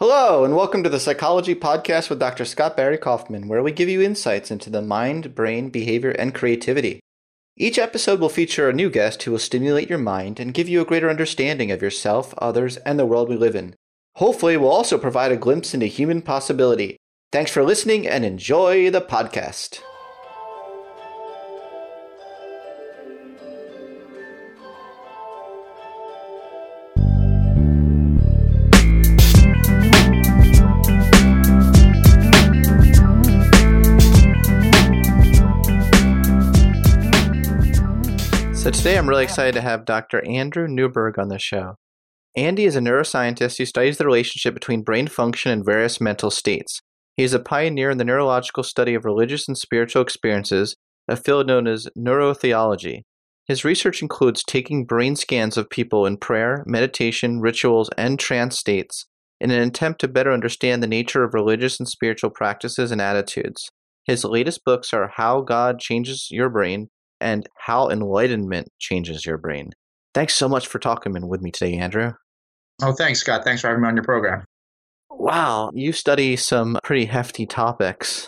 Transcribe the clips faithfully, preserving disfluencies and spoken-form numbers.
Hello, and welcome to the Psychology Podcast with Doctor Scott Barry Kaufman, where we give you insights into the mind, brain, behavior, and creativity. Each episode will feature a new guest who will stimulate your mind and give you a greater understanding of yourself, others, and the world we live in. Hopefully, we'll also provide a glimpse into human possibility. Thanks for listening and enjoy the podcast. So today I'm really excited to have Doctor Andrew Newberg on the show. Andy is a neuroscientist who studies the relationship between brain function and various mental states. He is a pioneer in the neurological study of religious and spiritual experiences, a field known as neurotheology. His research includes taking brain scans of people in prayer, meditation, rituals, and trance states in an attempt to better understand the nature of religious and spiritual practices and attitudes. His latest books are How God Changes Your Brain and How Enlightenment Changes Your Brain. Thanks so much for talking with me today, Andrew. Oh, thanks, Scott. Thanks for having me on your program. Wow, you study some pretty hefty topics.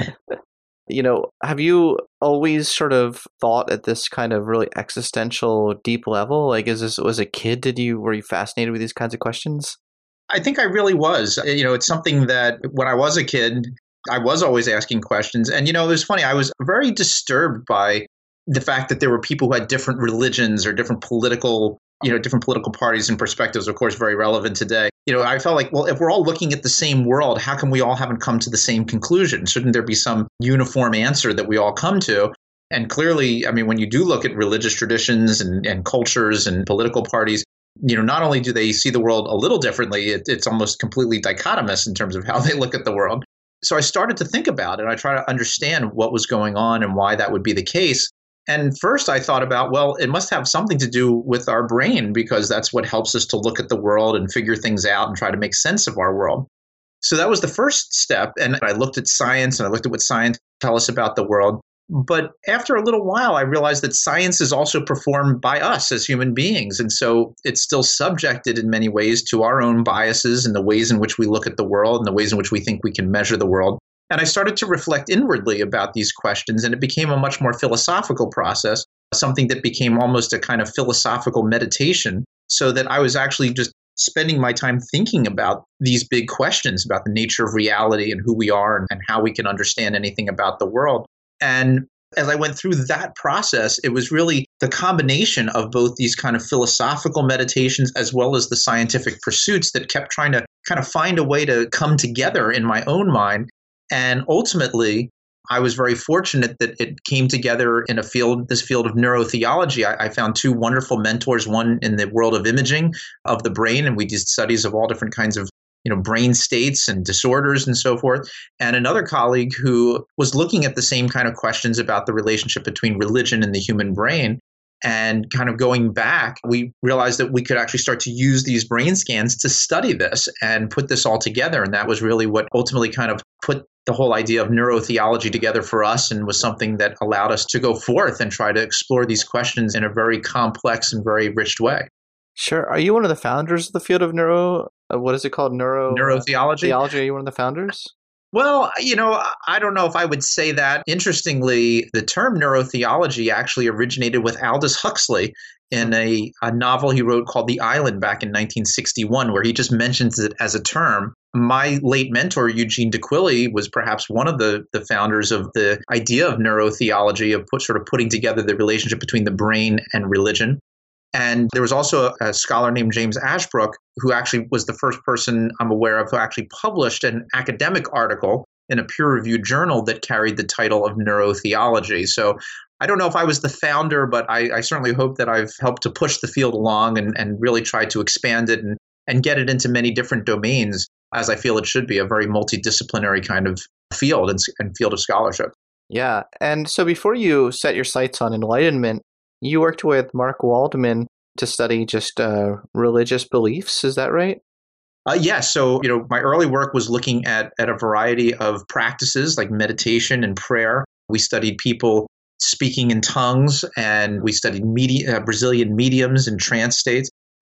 You know, have you always sort of thought at this kind of really existential, deep level? Like, is this, as a kid, did you, were you fascinated with these kinds of questions? I think I really was. You know, it's something that when I was a kid, I was always asking questions. And, you know, it was funny. I was very disturbed by the fact that there were people who had different religions or different political, you know, different political parties and perspectives, of course, very relevant today. You know, I felt like, well, if we're all looking at the same world, how come we all haven't come to the same conclusion? Shouldn't there be some uniform answer that we all come to? And clearly, I mean, when you do look at religious traditions and, and cultures and political parties, you know, not only do they see the world a little differently, it, it's almost completely dichotomous in terms of how they look at the world. So I started to think about it. I try to understand what was going on and why that would be the case. And first I thought about, well, it must have something to do with our brain because that's what helps us to look at the world and figure things out and try to make sense of our world. So that was the first step. And I looked at science and I looked at what science tells us about the world. But after a little while, I realized that science is also performed by us as human beings. And so it's still subjected in many ways to our own biases and the ways in which we look at the world and the ways in which we think we can measure the world. And I started to reflect inwardly about these questions, and it became a much more philosophical process, something that became almost a kind of philosophical meditation, so that I was actually just spending my time thinking about these big questions about the nature of reality and who we are and, and how we can understand anything about the world. And as I went through that process, it was really the combination of both these kind of philosophical meditations as well as the scientific pursuits that kept trying to kind of find a way to come together in my own mind. And ultimately, I was very fortunate that it came together in a field, this field of neurotheology. I, I found two wonderful mentors, one in the world of imaging of the brain, and we did studies of all different kinds of, you know, brain states and disorders and so forth. And another colleague who was looking at the same kind of questions about the relationship between religion and the human brain. And kind of going back, we realized that we could actually start to use these brain scans to study this and put this all together. And that was really what ultimately kind of put the whole idea of neurotheology together for us and was something that allowed us to go forth and try to explore these questions in a very complex and very rich way. Sure. Are you one of the founders of the field of neuro, uh, what is it called? Neuro Neurotheology? Theology? Are you one of the founders? Well, you know, I don't know if I would say that. Interestingly, the term neurotheology actually originated with Aldous Huxley in a, a novel he wrote called The Island back in nineteen sixty-one, where he just mentions it as a term. My late mentor, Eugene D'Aquili, was perhaps one of the, the founders of the idea of neurotheology, of put, sort of putting together the relationship between the brain and religion. And there was also a scholar named James Ashbrook, who actually was the first person I'm aware of who actually published an academic article in a peer-reviewed journal that carried the title of neurotheology. So I don't know if I was the founder, but I, I certainly hope that I've helped to push the field along and, and really try to expand it and, and get it into many different domains, as I feel it should be, a very multidisciplinary kind of field and, and field of scholarship. Yeah. And so before you set your sights on enlightenment, you worked with Mark Waldman to study just uh, religious beliefs. Is that right? Uh, yes. Yeah, so, you know, my early work was looking at, at a variety of practices like meditation and prayer. We studied people speaking in tongues, and we studied medi- uh, Brazilian mediums and trance states.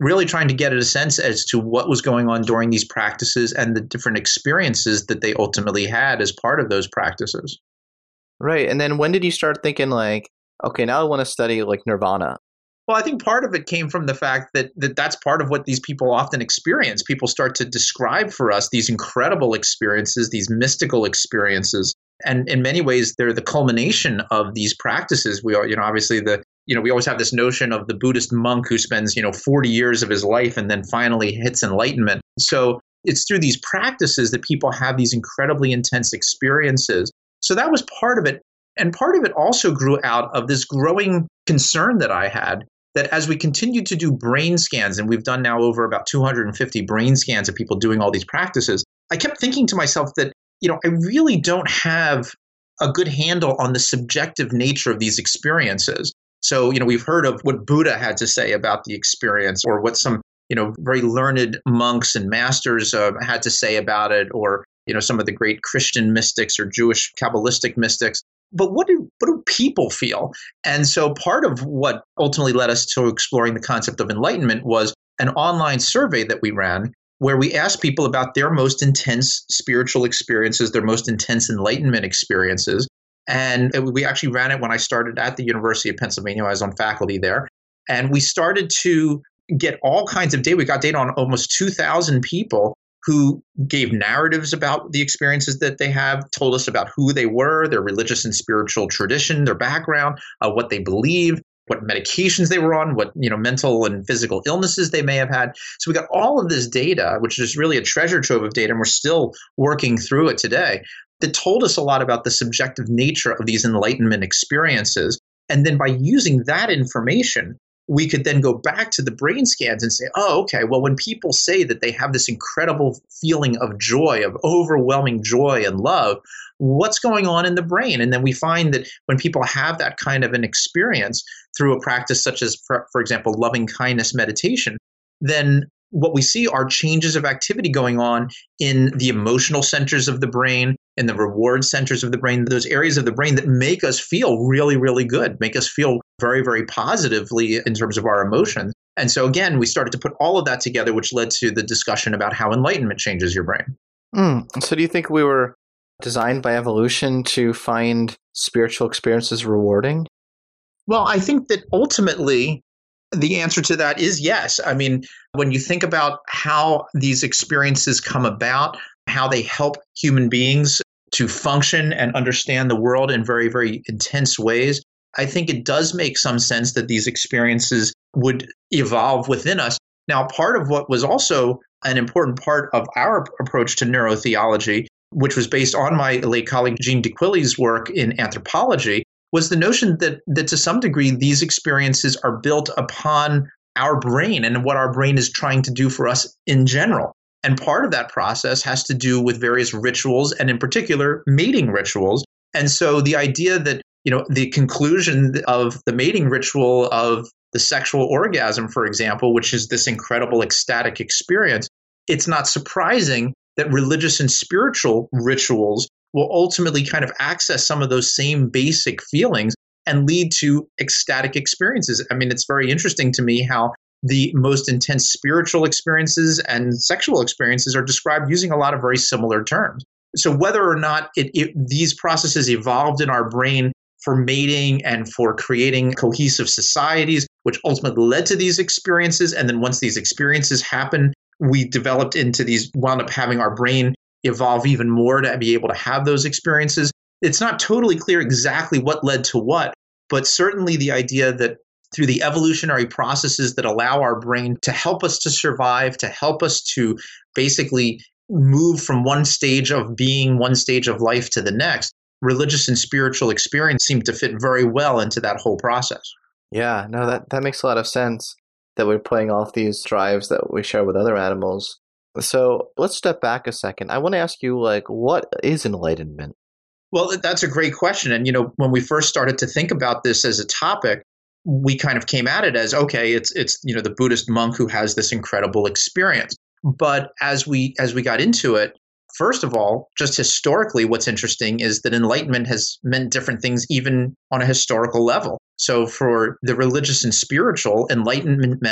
really trying to get at a sense as to what was going on during these practices and the different experiences that they ultimately had as part of those practices. Right. And then when did you start thinking like, okay, now I want to study like nirvana? Well, I think part of it came from the fact that, that that's part of what these people often experience. People start to describe for us these incredible experiences, these mystical experiences. And in many ways, they're the culmination of these practices. We are, you know, obviously the, you know, we always have this notion of the Buddhist monk who spends, you know, forty years of his life and then finally hits enlightenment. So it's through these practices that people have these incredibly intense experiences. So that was part of it. And part of it also grew out of this growing concern that I had that as we continued to do brain scans, and we've done now over about two hundred fifty brain scans of people doing all these practices, I kept thinking to myself that, you know, I really don't have a good handle on the subjective nature of these experiences. So, you know, we've heard of what Buddha had to say about the experience, or what some, you know, very learned monks and masters uh, had to say about it, or, you know, some of the great Christian mystics or Jewish Kabbalistic mystics. But what do what do people feel? And so part of what ultimately led us to exploring the concept of enlightenment was an online survey that we ran, where we asked people about their most intense spiritual experiences, their most intense enlightenment experiences. And it, we actually ran it when I started at the University of Pennsylvania. I was on faculty there. And we started to get all kinds of data. We got data on almost two thousand people who gave narratives about the experiences that they have, told us about who they were, their religious and spiritual tradition, their background, uh, what they believe, what medications they were on, what, you know, mental and physical illnesses they may have had. So we got all of this data, which is really a treasure trove of data, and we're still working through it today, that told us a lot about the subjective nature of these enlightenment experiences. And then by using that information, we could then go back to the brain scans and say, oh, okay, well, when people say that they have this incredible feeling of joy, of overwhelming joy and love, what's going on in the brain? And then we find that when people have that kind of an experience through a practice such as, for, for example, loving kindness meditation, then what we see are changes of activity going on in the emotional centers of the brain, in the reward centers of the brain, those areas of the brain that make us feel really, really good, make us feel very, very positively in terms of our emotions. And so again, we started to put all of that together, which led to the discussion about how enlightenment changes your brain. Mm. So do you think we were designed by evolution to find spiritual experiences rewarding? Well, I think that ultimately the answer to that is yes. I mean, when you think about how these experiences come about, how they help human beings to function and understand the world in very, very intense ways, I think it does make some sense that these experiences would evolve within us. Now, part of what was also an important part of our approach to neurotheology, which was based on my late colleague Jean D'Aquili's work in anthropology, was the notion that that to some degree these experiences are built upon our brain and what our brain is trying to do for us in general. And part of that process has to do with various rituals, and in particular, mating rituals. And so the idea that, you know, the conclusion of the mating ritual of the sexual orgasm, for example, which is this incredible ecstatic experience, it's not surprising that religious and spiritual rituals will ultimately kind of access some of those same basic feelings and lead to ecstatic experiences. I mean, it's very interesting to me how the most intense spiritual experiences and sexual experiences are described using a lot of very similar terms. So whether or not it, it, these processes evolved in our brain for mating and for creating cohesive societies, which ultimately led to these experiences, and then once these experiences happen, we developed into these, wound up having our brain evolve even more to be able to have those experiences. It's not totally clear exactly what led to what, but certainly the idea that through the evolutionary processes that allow our brain to help us to survive, to help us to basically move from one stage of being, one stage of life to the next, religious and spiritual experience seem to fit very well into that whole process. Yeah, no, that, that makes a lot of sense, that we're playing off these drives that we share with other animals. So let's step back a second. I want to ask you, like, what is enlightenment? Well, that's a great question. And, you know, when we first started to think about this as a topic, we kind of came at it as, okay, it's, it's, you know, the Buddhist monk who has this incredible experience. But as we, as we got into it, first of all, just historically, what's interesting is that enlightenment has meant different things even on a historical level. So for the religious and spiritual, enlightenment meant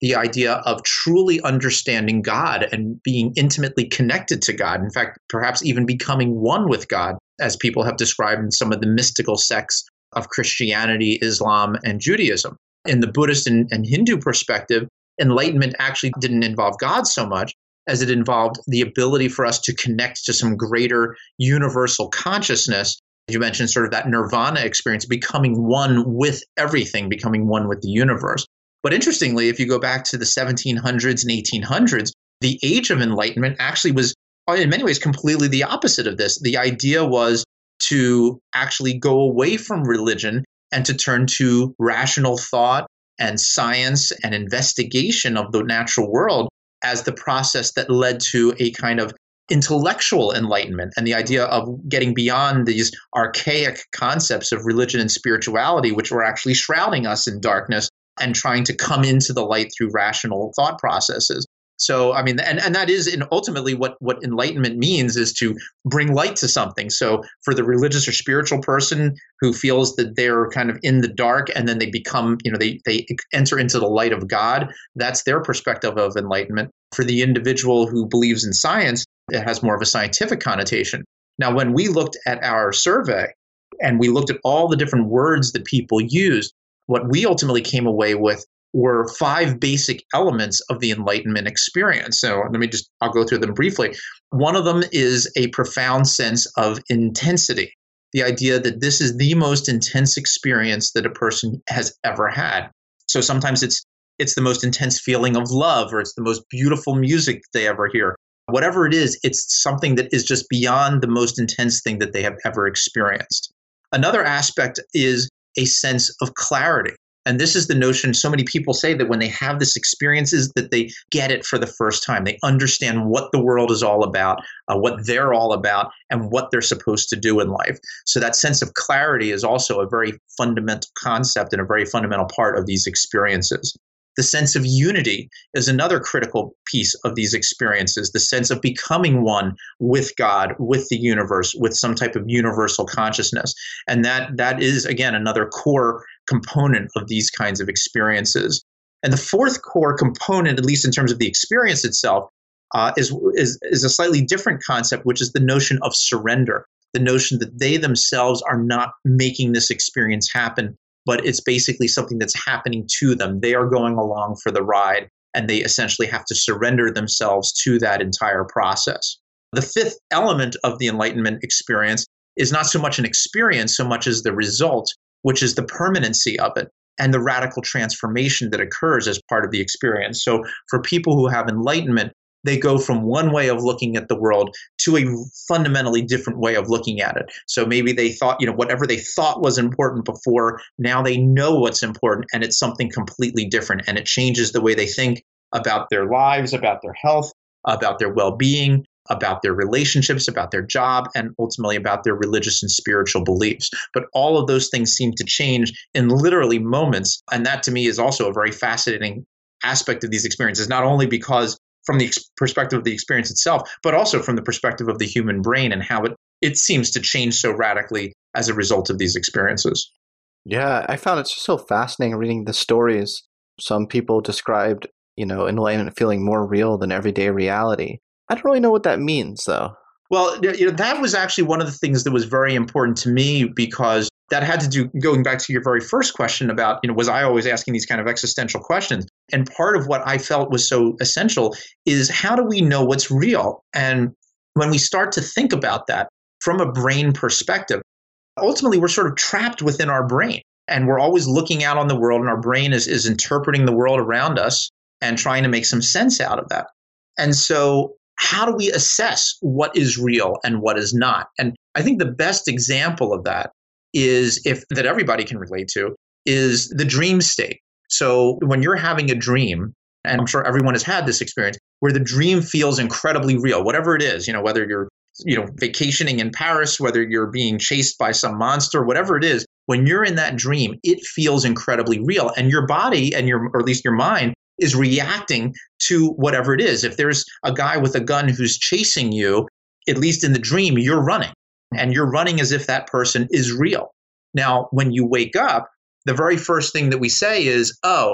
the idea of truly understanding God and being intimately connected to God. In fact, perhaps even becoming one with God, as people have described in some of the mystical sects of Christianity, Islam, and Judaism. In the Buddhist and, and Hindu perspective, enlightenment actually didn't involve God so much as it involved the ability for us to connect to some greater universal consciousness. You mentioned sort of that nirvana experience, becoming one with everything, becoming one with the universe. But interestingly, if you go back to the seventeen hundreds and eighteen hundreds, the age of enlightenment actually was in many ways completely the opposite of this. The idea was to actually go away from religion and to turn to rational thought and science and investigation of the natural world as the process that led to a kind of intellectual enlightenment and the idea of getting beyond these archaic concepts of religion and spirituality, which were actually shrouding us in darkness, and trying to come into the light through rational thought processes. So, I mean, and, and that is in ultimately what, what enlightenment means, is to bring light to something. So for the religious or spiritual person who feels that they're kind of in the dark and then they become, you know, they, they enter into the light of God, that's their perspective of enlightenment. For the individual who believes in science, it has more of a scientific connotation. Now, when we looked at our survey and we looked at all the different words that people used, what we ultimately came away with were five basic elements of the Enlightenment experience. So let me just, I'll go through them briefly. One of them is a profound sense of intensity, the idea that this is the most intense experience that a person has ever had. So sometimes it's it's the most intense feeling of love, or it's the most beautiful music they ever hear. Whatever it is, it's something that is just beyond the most intense thing that they have ever experienced. Another aspect is a sense of clarity. And this is the notion, so many people say that when they have this experience is that they get it for the first time. They understand what the world is all about, uh, what they're all about, and what they're supposed to do in life. So that sense of clarity is also a very fundamental concept and a very fundamental part of these experiences. The sense of unity is another critical piece of these experiences, the sense of becoming one with God, with the universe, with some type of universal consciousness. And that that is, again, another core component of these kinds of experiences. And the fourth core component, at least in terms of the experience itself, uh, is, is, is a slightly different concept, which is the notion of surrender, the notion that they themselves are not making this experience happen, but it's basically something that's happening to them. They are going along for the ride, and they essentially have to surrender themselves to that entire process. The fifth element of the Enlightenment experience is not so much an experience so much as the result, which is the permanency of it and the radical transformation that occurs as part of the experience. So for people who have enlightenment, they go from one way of looking at the world to a fundamentally different way of looking at it. So maybe they thought, you know, whatever they thought was important before, now they know what's important, and it's something completely different. And it changes the way they think about their lives, about their health, about their well-being, about their relationships, about their job, and ultimately about their religious and spiritual beliefs. But all of those things seem to change in literally moments. And that to me is also a very fascinating aspect of these experiences, not only because from the ex- perspective of the experience itself, but also from the perspective of the human brain and how it, it seems to change so radically as a result of these experiences. Yeah, I found it just so fascinating reading the stories. Some people described, you know, enlightenment feeling more real than everyday reality. I don't really know what that means, though. Well, you know, that was actually one of the things that was very important to me, because that had to do, going back to your very first question about, you know, was I always asking these kind of existential questions? And part of what I felt was so essential is, how do we know what's real? And when we start to think about that from a brain perspective, ultimately we're sort of trapped within our brain, and we're always looking out on the world, and our brain is, is interpreting the world around us and trying to make some sense out of that. And so how do we assess what is real and what is not? And I think the best example of that is, if that everybody can relate to, is the dream state. So when you're having a dream, and I'm sure everyone has had this experience, where the dream feels incredibly real, whatever it is, you know, whether you're, you know, vacationing in Paris, whether you're being chased by some monster, whatever it is, when you're in that dream, it feels incredibly real. And your body and your, or at least your mind, is reacting to whatever it is. If there's a guy with a gun who's chasing you, at least in the dream, you're running. And you're running as if that person is real. Now, when you wake up, the very first thing that we say is, oh,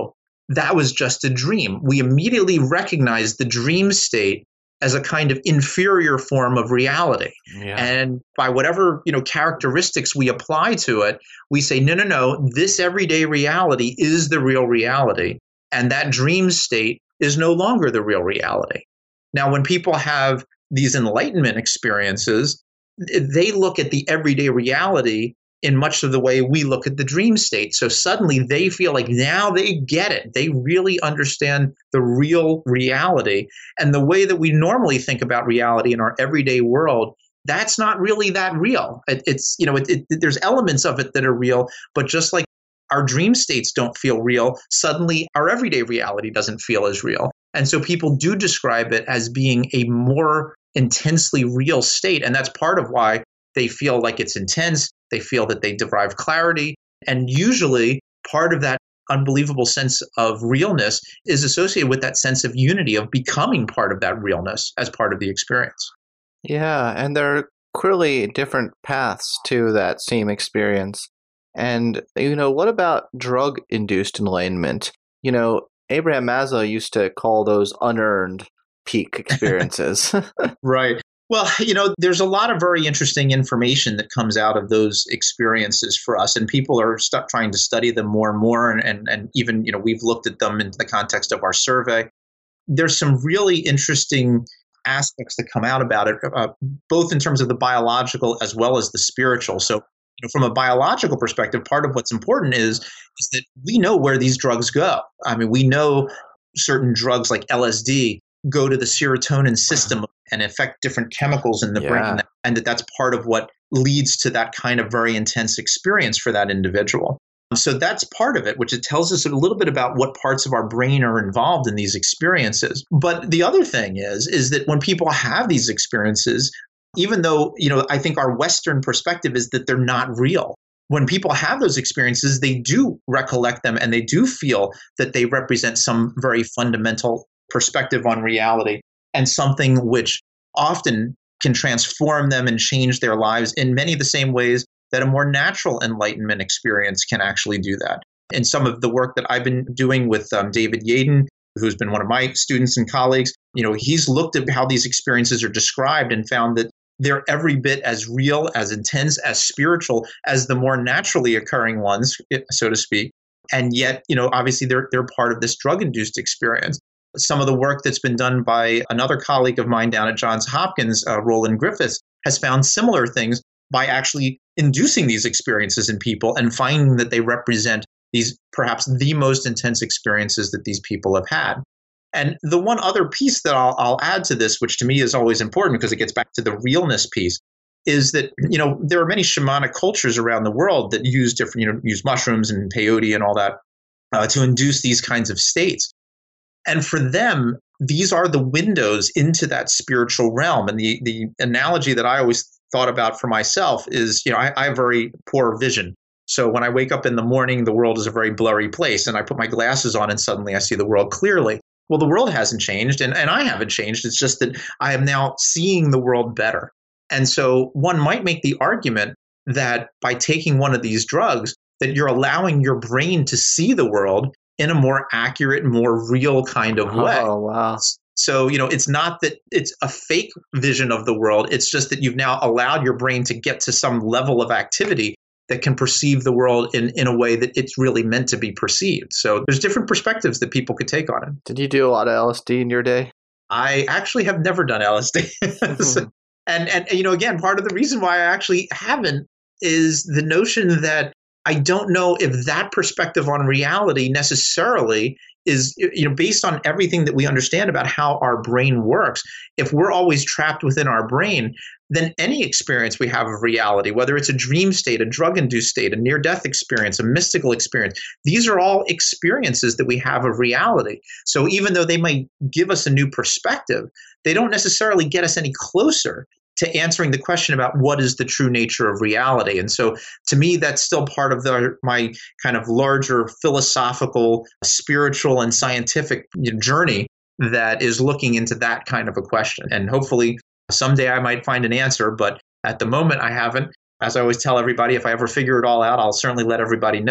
that was just a dream. We immediately recognize the dream state as a kind of inferior form of reality. Yeah. And by whatever, you know, characteristics we apply to it, we say, no, no, no, this everyday reality is the real reality. And that dream state is no longer the real reality. Now, when people have these enlightenment experiences, they look at the everyday reality in much of the way we look at the dream state. So suddenly they feel like now they get it. They really understand the real reality. And the way that we normally think about reality in our everyday world, that's not really that real. It, it's, you know, it, it, there's elements of it that are real, but just like our dream states don't feel real, suddenly our everyday reality doesn't feel as real. And so people do describe it as being a more intensely real state. And that's part of why they feel like it's intense. They feel that they derive clarity. And usually part of that unbelievable sense of realness is associated with that sense of unity, of becoming part of that realness as part of the experience. Yeah, and there are clearly different paths to that same experience. And, you know, what about drug-induced enlightenment? You know, Abraham Maslow used to call those unearned peak experiences. Right. Well, you know, there's a lot of very interesting information that comes out of those experiences for us, and people are st- trying to study them more and more. And, and, and even, you know, we've looked at them in the context of our survey. There's some really interesting aspects that come out about it, uh, both in terms of the biological as well as the spiritual. So, you know, from a biological perspective, part of what's important is, is that we know where these drugs go. I mean, we know certain drugs like L S D go to the serotonin system and affect different chemicals in the Yeah. brain, and that that's part of what leads to that kind of very intense experience for that individual. So that's part of it, which it tells us a little bit about what parts of our brain are involved in these experiences. But the other thing is, is that when people have these experiences, even though, you know, I think our Western perspective is that they're not real. When people have those experiences, they do recollect them and they do feel that they represent some very fundamental perspective on reality, and something which often can transform them and change their lives in many of the same ways that a more natural enlightenment experience can actually do that. In some of the work that I've been doing with um, David Yaden, who's been one of my students and colleagues, you know, he's looked at how these experiences are described and found that they're every bit as real, as intense, as spiritual as the more naturally occurring ones, so to speak. And yet, you know, obviously they're they're part of this drug-induced experience. Some of the work that's been done by another colleague of mine down at Johns Hopkins, uh, Roland Griffiths, has found similar things by actually inducing these experiences in people and finding that they represent these perhaps the most intense experiences that these people have had. And the one other piece that I'll, I'll add to this, which to me is always important because it gets back to the realness piece, is that, you know, there are many shamanic cultures around the world that use different, you know, use mushrooms and peyote and all that uh, to induce these kinds of states. And for them, these are the windows into that spiritual realm. And the, the analogy that I always thought about for myself is, you know, I, I have very poor vision. So when I wake up in the morning, the world is a very blurry place. And I put my glasses on and suddenly I see the world clearly. Well, the world hasn't changed and, and I haven't changed. It's just that I am now seeing the world better. And so one might make the argument that by taking one of these drugs, that you're allowing your brain to see the world in a more accurate, more real kind of way. Oh, wow. So, you know, it's not that it's a fake vision of the world. It's just that you've now allowed your brain to get to some level of activity that can perceive the world in, in a way that it's really meant to be perceived. So there's different perspectives that people could take on it. Did you do a lot of L S D in your day? I actually have never done L S D. so, and, and, you know, again, part of the reason why I actually haven't is the notion that I don't know if that perspective on reality necessarily is, you know, based on everything that we understand about how our brain works. If we're always trapped within our brain, then any experience we have of reality, whether it's a dream state, a drug-induced state, a near-death experience, a mystical experience, these are all experiences that we have of reality. So even though they might give us a new perspective, they don't necessarily get us any closer to answering the question about what is the true nature of reality. And so to me, that's still part of the, my kind of larger philosophical, spiritual, and scientific journey that is looking into that kind of a question. And hopefully someday I might find an answer, but at the moment I haven't. As I always tell everybody, if I ever figure it all out, I'll certainly let everybody know.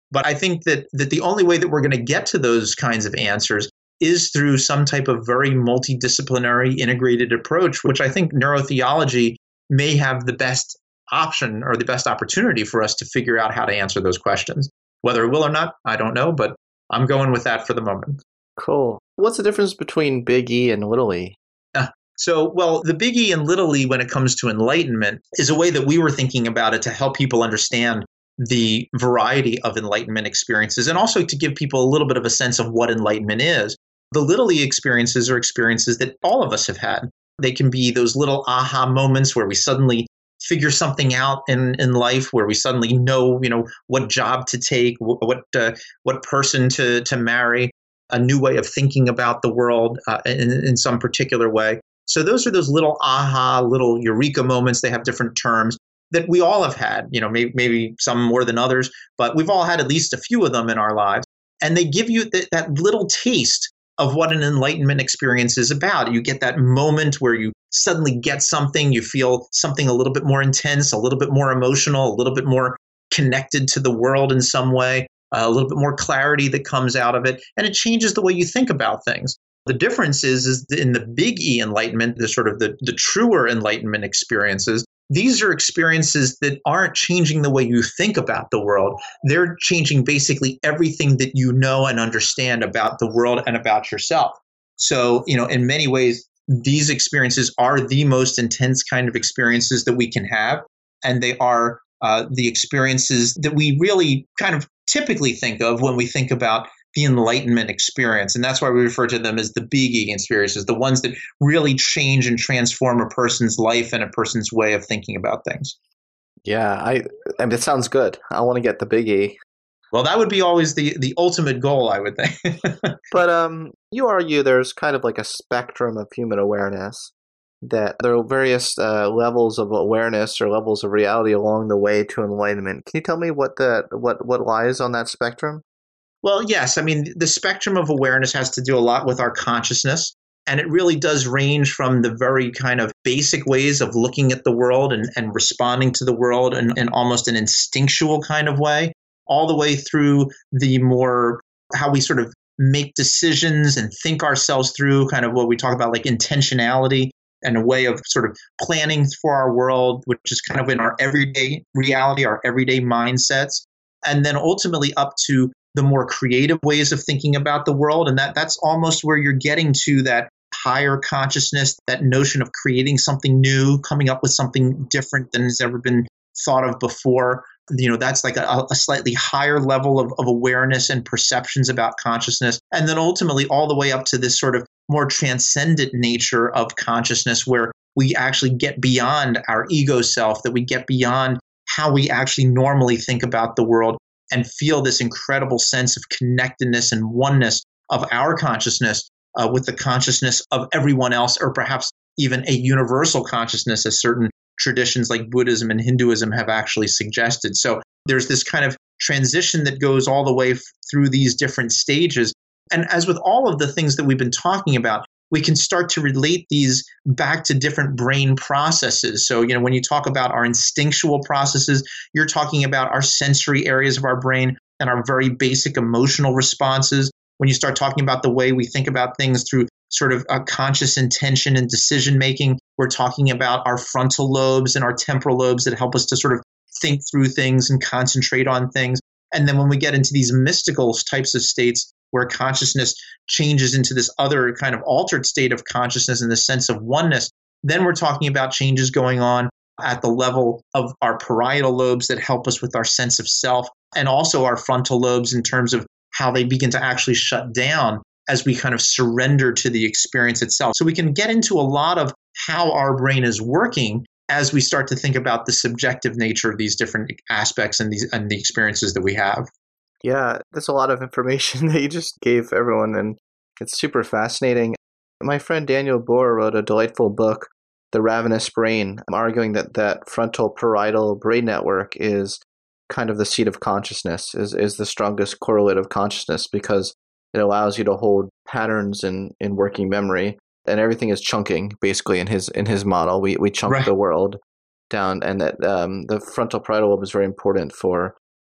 But I think that, that the only way that we're going to get to those kinds of answers is through some type of very multidisciplinary integrated approach, which I think neurotheology may have the best option or the best opportunity for us to figure out how to answer those questions. Whether it will or not, I don't know, but I'm going with that for the moment. Cool. What's the difference between big E and little e? Uh, so, well, the big E and little e when it comes to enlightenment is a way that we were thinking about it to help people understand the variety of enlightenment experiences and also to give people a little bit of a sense of what enlightenment is. The little e experiences are experiences that all of us have had. They can be those little aha moments where we suddenly figure something out in, in life, where we suddenly know, you know, what job to take, what uh, what person to to marry, a new way of thinking about the world uh, in, in some particular way. So those are those little aha, little eureka moments. They have different terms that we all have had, you know, maybe, maybe some more than others, but we've all had at least a few of them in our lives. And they give you th- that little taste of what an enlightenment experience is about. You get that moment where you suddenly get something, you feel something a little bit more intense, a little bit more emotional, a little bit more connected to the world in some way, uh, a little bit more clarity that comes out of it, and it changes the way you think about things. The difference is, is in the big E enlightenment, the sort of the, the truer enlightenment experiences, these are experiences that aren't changing the way you think about the world. They're changing basically everything that you know and understand about the world and about yourself. So, you know, in many ways, these experiences are the most intense kind of experiences that we can have. And they are uh, the experiences that we really kind of typically think of when we think about the enlightenment experience. And that's why we refer to them as the big E experiences, the ones that really change and transform a person's life and a person's way of thinking about things. Yeah, I, I mean, it sounds good. I want to get the big E. Well, that would be always the, the ultimate goal, I would think. But um, you argue there's kind of like a spectrum of human awareness, that there are various uh, levels of awareness or levels of reality along the way to enlightenment. Can you tell me what the what what lies on that spectrum? Well, yes. I mean, the spectrum of awareness has to do a lot with our consciousness. And it really does range from the very kind of basic ways of looking at the world and, and responding to the world in, in almost an instinctual kind of way, all the way through the more how we sort of make decisions and think ourselves through kind of what we talk about like intentionality and a way of sort of planning for our world, which is kind of in our everyday reality, our everyday mindsets. And then ultimately up to the more creative ways of thinking about the world. And that that's almost where you're getting to that higher consciousness, that notion of creating something new, coming up with something different than has ever been thought of before. You know, that's like a, a slightly higher level of, of awareness and perceptions about consciousness. And then ultimately all the way up to this sort of more transcendent nature of consciousness where we actually get beyond our ego self, that we get beyond how we actually normally think about the world and feel this incredible sense of connectedness and oneness of our consciousness uh, with the consciousness of everyone else, or perhaps even a universal consciousness, as certain traditions like Buddhism and Hinduism have actually suggested. So there's this kind of transition that goes all the way f- through these different stages. And as with all of the things that we've been talking about, we can start to relate these back to different brain processes. So, you know, when you talk about our instinctual processes, you're talking about our sensory areas of our brain and our very basic emotional responses. When you start talking about the way we think about things through sort of a conscious intention and decision making, we're talking about our frontal lobes and our temporal lobes that help us to sort of think through things and concentrate on things. And then when we get into these mystical types of states, where consciousness changes into this other kind of altered state of consciousness in the sense of oneness, then we're talking about changes going on at the level of our parietal lobes that help us with our sense of self, and also our frontal lobes in terms of how they begin to actually shut down as we kind of surrender to the experience itself. So we can get into a lot of how our brain is working as we start to think about the subjective nature of these different aspects and these and the experiences that we have. Yeah, that's a lot of information that you just gave everyone, and it's super fascinating. My friend Daniel Bohr wrote a delightful book, The Ravenous Brain, arguing that that frontal parietal brain network is kind of the seat of consciousness, is, is the strongest correlate of consciousness, because it allows you to hold patterns in, in working memory, and everything is chunking, basically, in his in his model. We we chunk Right. the world down, and that um, the frontal parietal lobe is very important for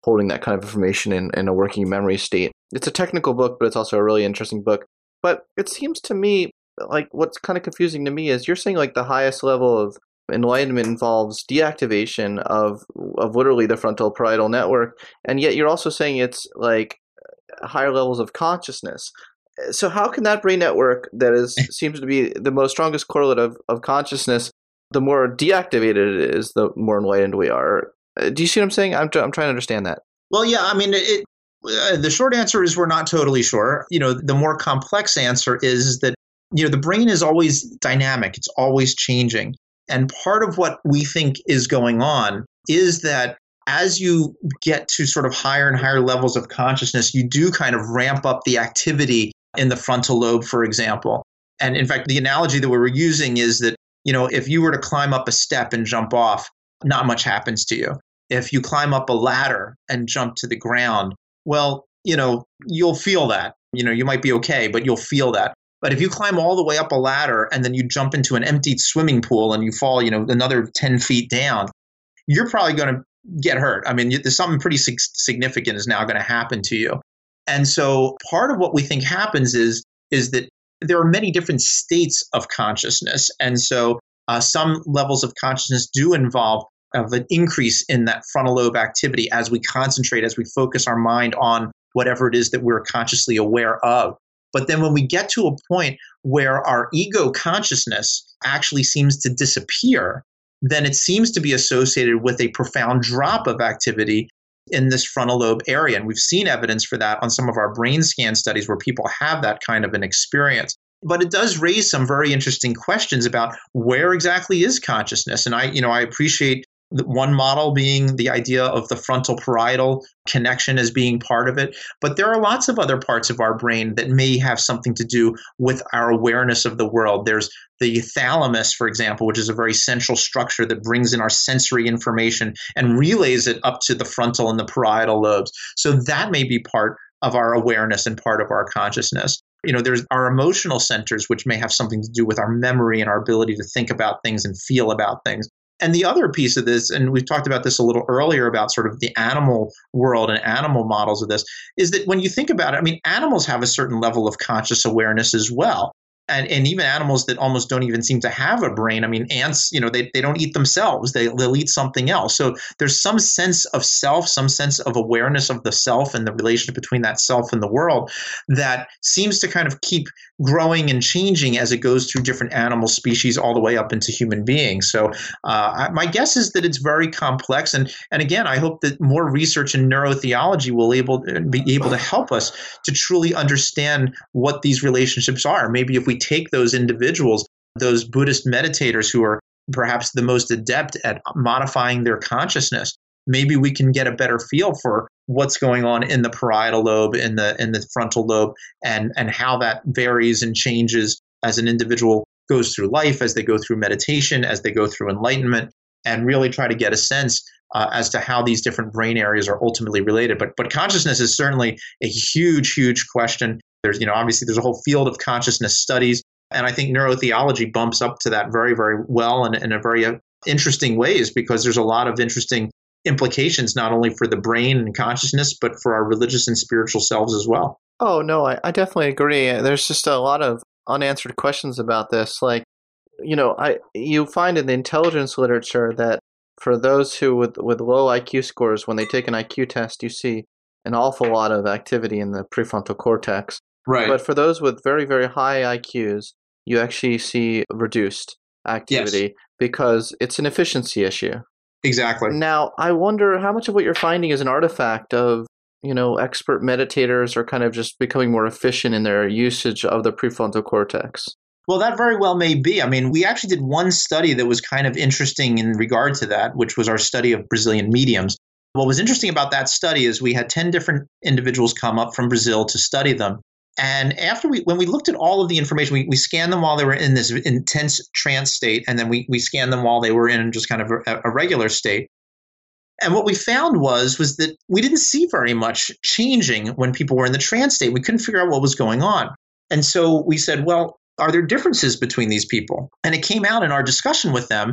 holding that kind of information in, in a working memory state. It's a technical book, but it's also a really interesting book. But it seems to me like what's kind of confusing to me is you're saying like the highest level of enlightenment involves deactivation of of literally the frontal parietal network, and yet you're also saying it's like higher levels of consciousness. So how can that brain network that is seems to be the most strongest correlate of, of consciousness, the more deactivated it is, the more enlightened we are? Do you see what I'm saying? I'm, t- I'm trying to understand that. Well, yeah, I mean, it, uh, the short answer is we're not totally sure. You know, the more complex answer is that, you know, the brain is always dynamic. It's always changing. And part of what we think is going on is that as you get to sort of higher and higher levels of consciousness, you do kind of ramp up the activity in the frontal lobe, for example. And in fact, the analogy that we were using is that, you know, if you were to climb up a step and jump off, not much happens to you. If you climb up a ladder and jump to the ground, well, you know, you'll feel that. You know, you might be okay, but you'll feel that. But if you climb all the way up a ladder and then you jump into an emptied swimming pool and you fall, you know, another ten feet down, you're probably going to get hurt. I mean, there's something pretty significant is now going to happen to you. And so part of what we think happens is, is that there are many different states of consciousness. And so uh, some levels of consciousness do involve of an increase in that frontal lobe activity as we concentrate, as we focus our mind on whatever it is that we're consciously aware of. But then when we get to a point where our ego consciousness actually seems to disappear, then it seems to be associated with a profound drop of activity in this frontal lobe area. And we've seen evidence for that on some of our brain scan studies where people have that kind of an experience. But it does raise some very interesting questions about where exactly is consciousness. And I, you know, I appreciate one model being the idea of the frontal parietal connection as being part of it. But there are lots of other parts of our brain that may have something to do with our awareness of the world. There's the thalamus, for example, which is a very central structure that brings in our sensory information and relays it up to the frontal and the parietal lobes. So that may be part of our awareness and part of our consciousness. You know, there's our emotional centers, which may have something to do with our memory and our ability to think about things and feel about things. And the other piece of this, and we've talked about this a little earlier about sort of the animal world and animal models of this, is that when you think about it, I mean, animals have a certain level of conscious awareness as well. And and even animals that almost don't even seem to have a brain. I mean, ants, you know, they, they don't eat themselves. They, they'll eat something else. So there's some sense of self, some sense of awareness of the self and the relationship between that self and the world that seems to kind of keep growing and changing as it goes through different animal species all the way up into human beings. So uh, my guess is that it's very complex. And, and again, I hope that more research in neurotheology will able, be able to help us to truly understand what these relationships are. Maybe if we take those individuals, those Buddhist meditators who are perhaps the most adept at modifying their consciousness, maybe we can get a better feel for what's going on in the parietal lobe, in the in the frontal lobe, and and how that varies and changes as an individual goes through life, as they go through meditation, as they go through enlightenment, and really try to get a sense uh, as to how these different brain areas are ultimately related. But but consciousness is certainly a huge, huge question. There's, you know, obviously there's a whole field of consciousness studies, and I think neurotheology bumps up to that very, very well and in a very uh, interesting ways, because there's a lot of interesting implications, not only for the brain and consciousness, but for our religious and spiritual selves as well. Oh, no, I, I definitely agree. There's just a lot of unanswered questions about this. Like, you know, I you find in the intelligence literature that for those who with, with low I Q scores, when they take an I Q test, you see an awful lot of activity in the prefrontal cortex. Right. But for those with very, very high I Qs, you actually see reduced activity yes. because it's an efficiency issue. Exactly. Now, I wonder how much of what you're finding is an artifact of, you know, expert meditators are kind of just becoming more efficient in their usage of the prefrontal cortex. Well, that very well may be. I mean, we actually did one study that was kind of interesting in regard to that, which was our study of Brazilian mediums. What was interesting about that study is we had ten different individuals come up from Brazil to study them. And after we, when we looked at all of the information, we, we scanned them while they were in this intense trance state, and then we, we scanned them while they were in just kind of a, a regular state. And what we found was, was that we didn't see very much changing when people were in the trance state. We couldn't figure out what was going on. And so we said, well, are there differences between these people? And it came out in our discussion with them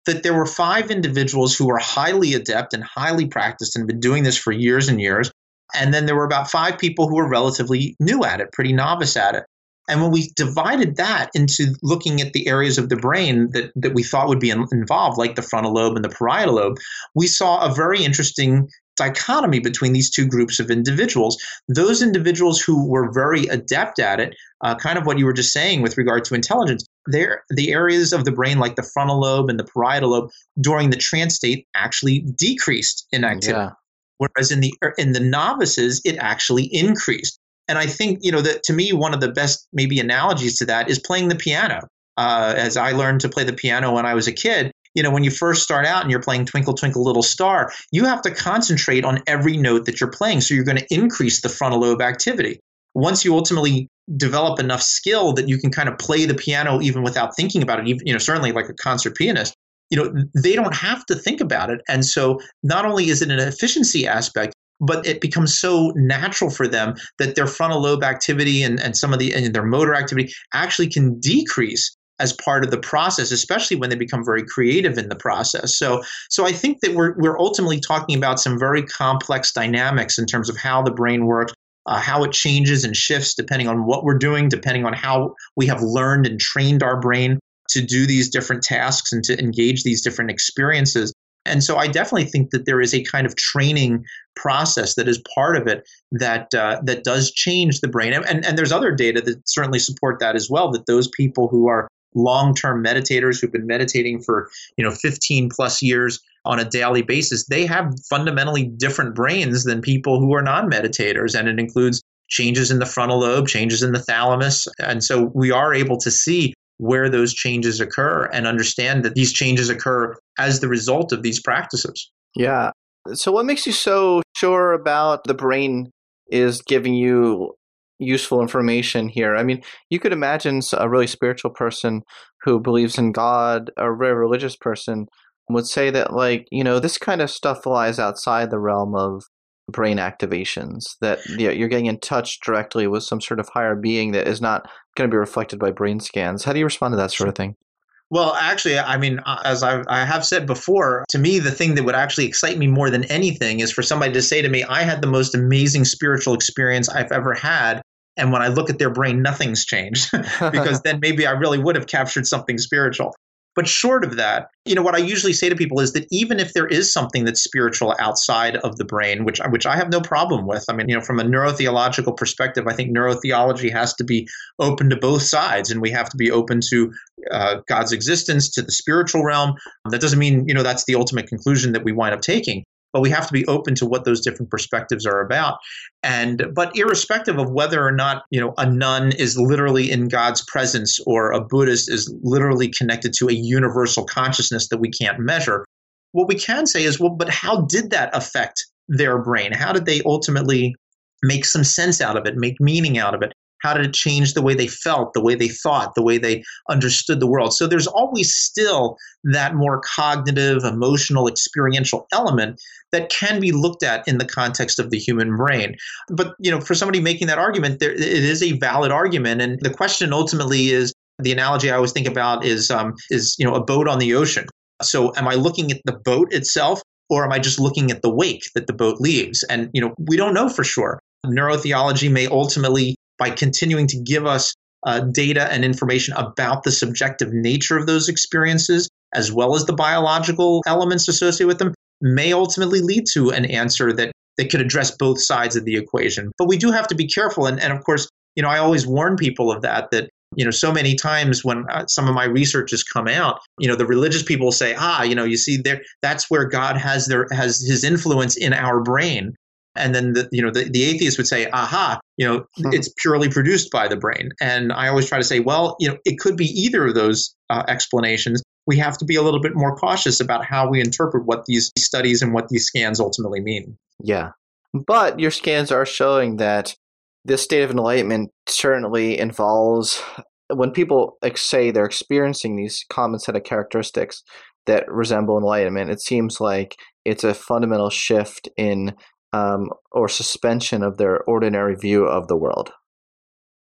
that there were five individuals who were highly adept and highly practiced and been doing this for years and years. And then there were about five people who were relatively new at it, pretty novice at it. And when we divided that into looking at the areas of the brain that, that we thought would be in, involved, like the frontal lobe and the parietal lobe, we saw a very interesting dichotomy between these two groups of individuals. Those individuals who were very adept at it, uh, kind of what you were just saying with regard to intelligence, they're, the areas of the brain like the frontal lobe and the parietal lobe during the trance state actually decreased in activity. Yeah. Whereas in the in the novices, it actually increased. And I think, you know, that to me, one of the best maybe analogies to that is playing the piano. Uh, as I learned to play the piano when I was a kid, you know, when you first start out and you're playing Twinkle, Twinkle, Little Star, you have to concentrate on every note that you're playing. So you're going to increase the frontal lobe activity. Once you ultimately develop enough skill that you can kind of play the piano even without thinking about it, even, you know, certainly like a concert pianist, you know, they don't have to think about it. And so not only is it an efficiency aspect, but it becomes so natural for them that their frontal lobe activity and, and some of the and their motor activity actually can decrease as part of the process, especially when they become very creative in the process. So, so I think that we're we're ultimately talking about some very complex dynamics in terms of how the brain works, uh, how it changes and shifts depending on what we're doing, depending on how we have learned and trained our brain to do these different tasks and to engage these different experiences. And so I definitely think that there is a kind of training process that is part of it that uh, that does change the brain. And, and there's other data that certainly support that as well, that those people who are long-term meditators who've been meditating for, you know, fifteen plus years on a daily basis, they have fundamentally different brains than people who are non-meditators. And it includes changes in the frontal lobe, changes in the thalamus. And so we are able to see where those changes occur and understand that these changes occur as the result of these practices. Yeah. So what makes you so sure about the brain is giving you useful information here? I mean, you could imagine a really spiritual person who believes in God, or a very religious person would say that, like, you know, this kind of stuff lies outside the realm of brain activations, that, you know, you're getting in touch directly with some sort of higher being that is not going to be reflected by brain scans. How do you respond to that sort of thing? Well, actually, I mean, as I, I have said before, to me, the thing that would actually excite me more than anything is for somebody to say to me, I had the most amazing spiritual experience I've ever had. And when I look at their brain, nothing's changed, because then maybe I really would have captured something spiritual. But short of that, you know, what I usually say to people is that even if there is something that's spiritual outside of the brain, which, which I have no problem with, I mean, you know, from a neurotheological perspective, I think neurotheology has to be open to both sides, and we have to be open to uh, God's existence, to the spiritual realm. That doesn't mean, you know, that's the ultimate conclusion that we wind up taking, but we have to be open to what those different perspectives are about. And, but irrespective of whether or not, you know, a nun is literally in God's presence or a Buddhist is literally connected to a universal consciousness that we can't measure, what we can say is, well, but how did that affect their brain? How did they ultimately make some sense out of it, make meaning out of it? How did it change the way they felt, the way they thought, the way they understood the world? So there's always still that more cognitive, emotional, experiential element that can be looked at in the context of the human brain. But, you know, for somebody making that argument, there, it is a valid argument. And the question ultimately is, the analogy I always think about is, um, is, you know, a boat on the ocean. So am I looking at the boat itself, or am I just looking at the wake that the boat leaves? And, you know, we don't know for sure. Neurotheology may ultimately, by continuing to give us uh, data and information about the subjective nature of those experiences, as well as the biological elements associated with them, may ultimately lead to an answer that, that could address both sides of the equation. But we do have to be careful. And, and of course, you know, I always warn people of that, that, you know, so many times when uh, some of my research has come out, you know, the religious people say, ah, you know, you see there, that's where God has their, has his influence in our brain. And then, the, you know, the, the atheist would say, aha, you know, hmm. it's purely produced by the brain. And I always try to say, well, you know, it could be either of those uh, explanations. We have to be a little bit more cautious about how we interpret what these studies and what these scans ultimately mean. Yeah. But your scans are showing that this state of enlightenment certainly involves, when people say they're experiencing these common set of characteristics that resemble enlightenment, it seems like it's a fundamental shift in Um, or suspension of their ordinary view of the world.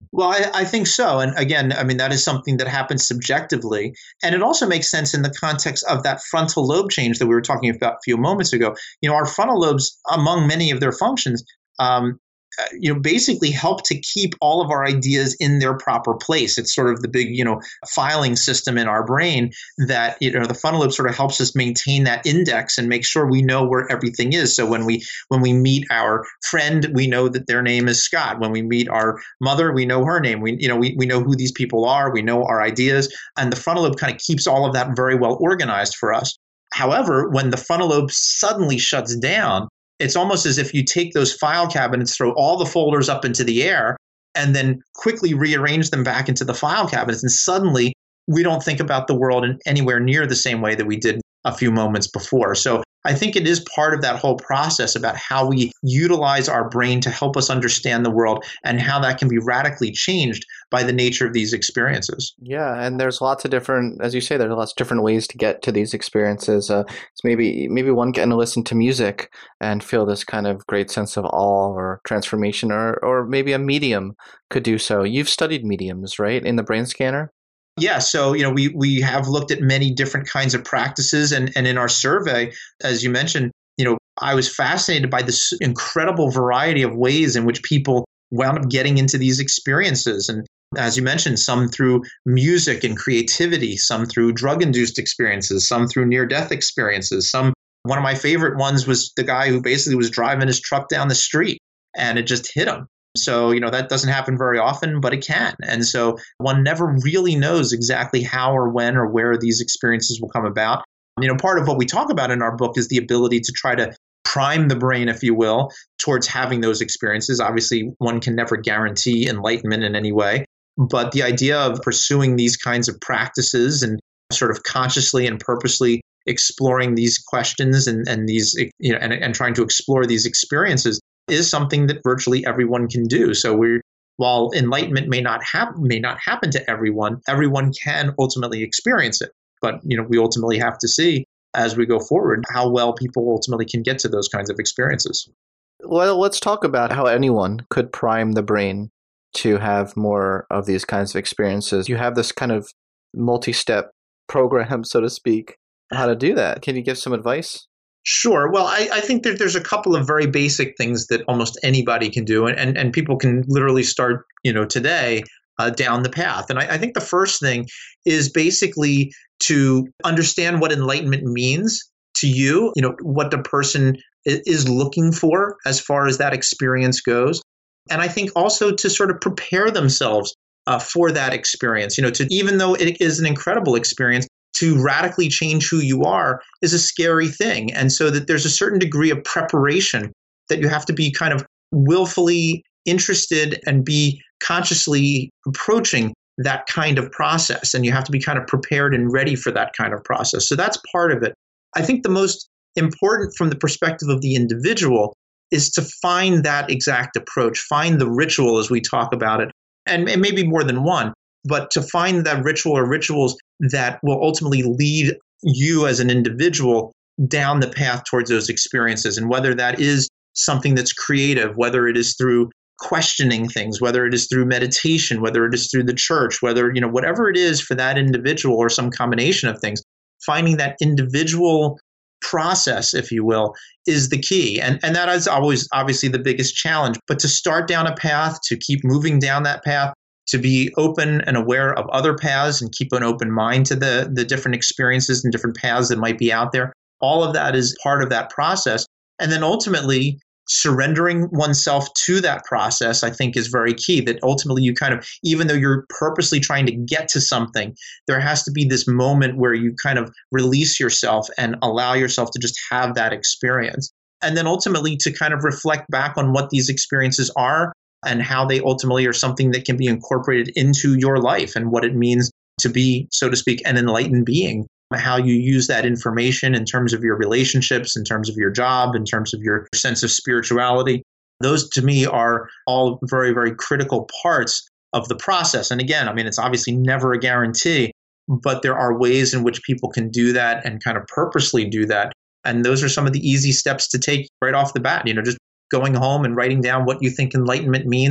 Well, I, I think so. And again, I mean, that is something that happens subjectively. And it also makes sense in the context of that frontal lobe change that we were talking about a few moments ago. You know, our frontal lobes, among many of their functions, um, uh, you know, basically help to keep all of our ideas in their proper place. It's sort of the big, you know, filing system in our brain that, you know, the frontal lobe sort of helps us maintain that index and make sure we know where everything is. So when we when we meet our friend, we know that their name is Scott. When we meet our mother, we know her name. We, you know, we, we know who these people are. We know our ideas. And the frontal lobe kind of keeps all of that very well organized for us. However, when the frontal lobe suddenly shuts down, it's almost as if you take those file cabinets, throw all the folders up into the air, and then quickly rearrange them back into the file cabinets. And suddenly we don't think about the world in anywhere near the same way that we did a few moments before. So I think it is part of that whole process about how we utilize our brain to help us understand the world and how that can be radically changed by the nature of these experiences. Yeah, and there's lots of different, as you say, there's lots of different ways to get to these experiences. Uh, so maybe maybe one can listen to music and feel this kind of great sense of awe or transformation, or or maybe a medium could do so. You've studied mediums, right, in the brain scanner? Yeah, so you know we we have looked at many different kinds of practices, and and in our survey, as you mentioned, you know I was fascinated by this incredible variety of ways in which people wound up getting into these experiences, and as you mentioned, some through music and creativity, some through drug-induced experiences, some through near-death experiences. Some one of my favorite ones was the guy who basically was driving his truck down the street and it just hit him. So, you know, that doesn't happen very often, but it can. And so one never really knows exactly how or when or where these experiences will come about. You know, part of what we talk about in our book is the ability to try to prime the brain, if you will, towards having those experiences. Obviously, one can never guarantee enlightenment in any way, but the idea of pursuing these kinds of practices and sort of consciously and purposely exploring these questions and, and these, you know, and, and trying to explore these experiences is something that virtually everyone can do. So we're, while enlightenment may not happen, may not happen to everyone, everyone can ultimately experience it. But, you know, we ultimately have to see as we go forward how well people ultimately can get to those kinds of experiences. Well, let's talk about how anyone could prime the brain to have more of these kinds of experiences. You have this kind of multi-step program, so to speak, how to do that. Can you give some advice? Sure. Well, I, I think that there's a couple of very basic things that almost anybody can do, and, and, and people can literally start, you know, today uh, down the path. And I, I think the first thing is basically to understand what enlightenment means to you, you know, what the person is looking for as far as that experience goes. And I think also to sort of prepare themselves uh, for that experience, you know, to, even though it is an incredible experience, to radically change who you are is a scary thing. And so that there's a certain degree of preparation that you have to be kind of willfully interested and be consciously approaching that kind of process. And you have to be kind of prepared and ready for that kind of process. So that's part of it. I think the most important from the perspective of the individual is to find that exact approach, find the ritual as we talk about it, and, and maybe more than one. But to find that ritual or rituals that will ultimately lead you as an individual down the path towards those experiences. And whether that is something that's creative, whether it is through questioning things, whether it is through meditation, whether it is through the church, whether, you know, whatever it is for that individual or some combination of things, finding that individual process, if you will, is the key. And, and that is always obviously the biggest challenge. But to start down a path, to keep moving down that path, to be open and aware of other paths and keep an open mind to the, the different experiences and different paths that might be out there. All of that is part of that process. And then ultimately surrendering oneself to that process, I think, is very key. That ultimately you kind of, even though you're purposely trying to get to something, there has to be this moment where you kind of release yourself and allow yourself to just have that experience. And then ultimately to kind of reflect back on what these experiences are and how they ultimately are something that can be incorporated into your life and what it means to be, so to speak, an enlightened being, how you use that information in terms of your relationships, in terms of your job, in terms of your sense of spirituality. Those to me are all very, very critical parts of the process. And again, I mean, it's obviously never a guarantee, but there are ways in which people can do that and kind of purposely do that. And those are some of the easy steps to take right off the bat, you know, just going home and writing down what you think enlightenment means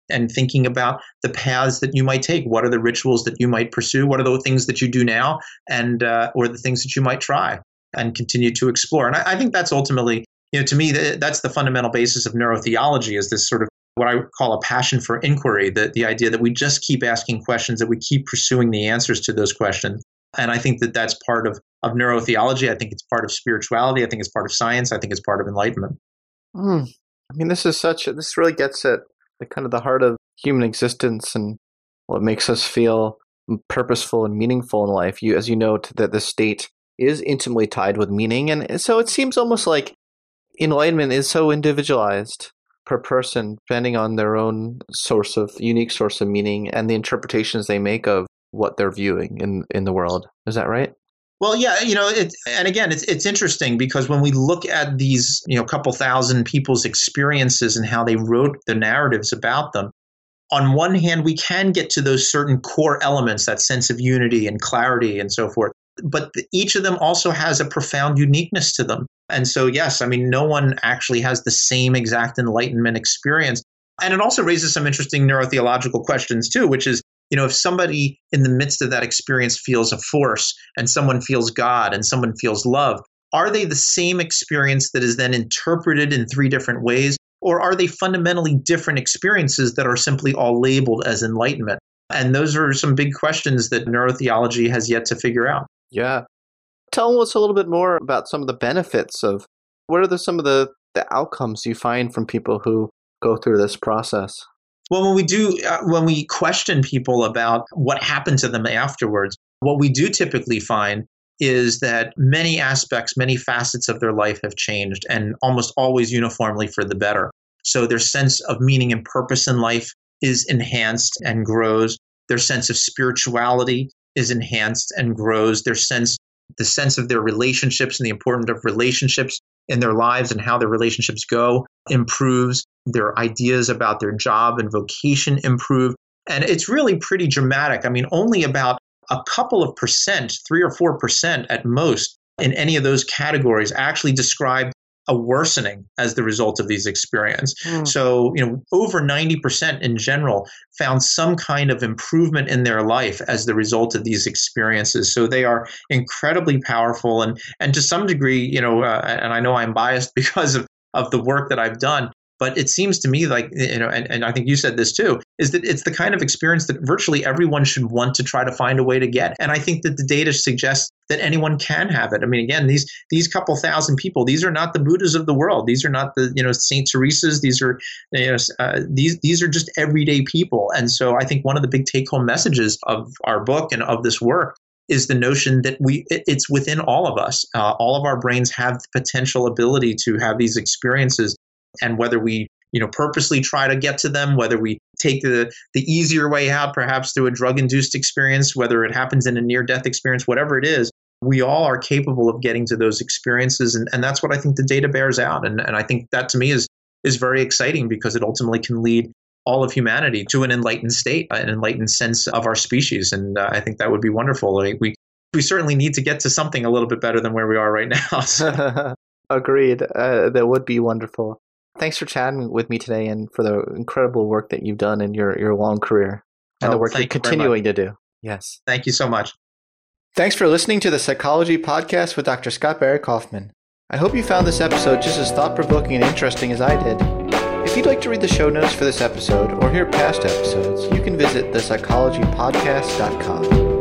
and thinking about the paths that you might take. What are the rituals that you might pursue? What are the things that you do now, and uh, or the things that you might try and continue to explore? And I, I think that's ultimately, you know, to me, that's the fundamental basis of neurotheology, is this sort of what I call a passion for inquiry, the, the idea that we just keep asking questions, that we keep pursuing the answers to those questions. And I think that that's part of, of neurotheology. I think it's part of spirituality. I think it's part of science. I think it's part of enlightenment. Mm. I mean, this is such, this really gets at the kind of the heart of human existence and what makes us feel purposeful and meaningful in life. You, as you note, that the state is intimately tied with meaning. And so it seems almost like enlightenment is so individualized per person, depending on their own source of, unique source of meaning and the interpretations they make of what they're viewing in, in the world. Is that right? Well, yeah, you know, it, and again, it's it's interesting because when we look at these, you know, couple thousand people's experiences and how they wrote the narratives about them, on one hand, we can get to those certain core elements, that sense of unity and clarity and so forth. But each of them also has a profound uniqueness to them. And so, yes, I mean, no one actually has the same exact enlightenment experience. And it also raises some interesting neurotheological questions, too, which is, you know, if somebody in the midst of that experience feels a force and someone feels God and someone feels love, are they the same experience that is then interpreted in three different ways? Or are they fundamentally different experiences that are simply all labeled as enlightenment? And those are some big questions that neurotheology has yet to figure out. Yeah. Tell us a little bit more about some of the benefits of, what are the, some of the, the outcomes you find from people who go through this process? Well, when we do, uh, when we question people about what happened to them afterwards, what we do typically find is that many aspects, many facets of their life have changed, and almost always uniformly for the better. So their sense of meaning and purpose in life is enhanced and grows. Their sense of spirituality is enhanced and grows. Their sense, the sense of their relationships and the importance of relationships in their lives and how their relationships go improves. Their ideas about their job and vocation improve. And it's really pretty dramatic. I mean, only about a couple of percent, three or four percent at most, in any of those categories actually describe a worsening as the result of these experiences. Mm. So, you know, over ninety percent in general found some kind of improvement in their life as the result of these experiences. So they are incredibly powerful. And, and to some degree, you know, uh, and I know I'm biased because of, of the work that I've done, but it seems to me like, you know, and, and I think you said this too, is that it's the kind of experience that virtually everyone should want to try to find a way to get. And I think that the data suggests that anyone can have it. I mean, again, these these couple thousand people, these are not the Buddhas of the world. These are not the, you know, Saint Teresa's. These are, you know, uh, these these are just everyday people. And so I think one of the big take-home messages of our book and of this work is the notion that we it, it's within all of us. Uh, all of our brains have the potential ability to have these experiences. And whether we, you know, purposely try to get to them, whether we take the, the easier way out, perhaps through a drug-induced experience, whether it happens in a near-death experience, whatever it is, we all are capable of getting to those experiences. And, and that's what I think the data bears out. And, and I think that to me is is very exciting because it ultimately can lead all of humanity to an enlightened state, an enlightened sense of our species. And uh, I think that would be wonderful. I mean, we, we certainly need to get to something a little bit better than where we are right now. So. Agreed. Uh, that would be wonderful. Thanks for chatting with me today and for the incredible work that you've done in your, your long career and oh, the work you're continuing to do. Yes. Thank you so much. Thanks for listening to the Psychology Podcast with Doctor Scott Barry Kaufman. I hope you found this episode just as thought-provoking and interesting as I did. If you'd like to read the show notes for this episode or hear past episodes, you can visit the psychology podcast dot com.